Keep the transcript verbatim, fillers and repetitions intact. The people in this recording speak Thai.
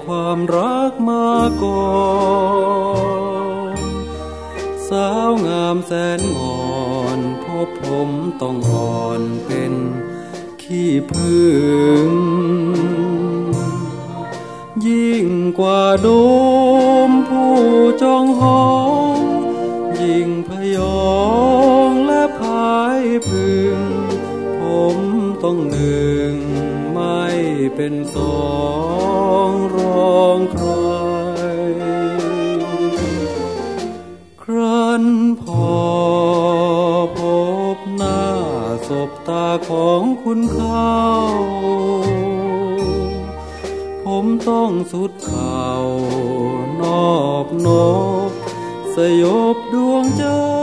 ความรักมาก่อนสาวงามแสนอ่อนพบผมต้องอ่อนเป็นขี้ผึ้งยิ่งกว่าโดมผู้จองหองยิ่งพยองและพายพึงผมต้องหนึ่งไม่เป็นสองรองใครครั้นพอพบหน้าสบตาของคุณเขาผมต้องสุดเข่านอบนบสยบดวงใจ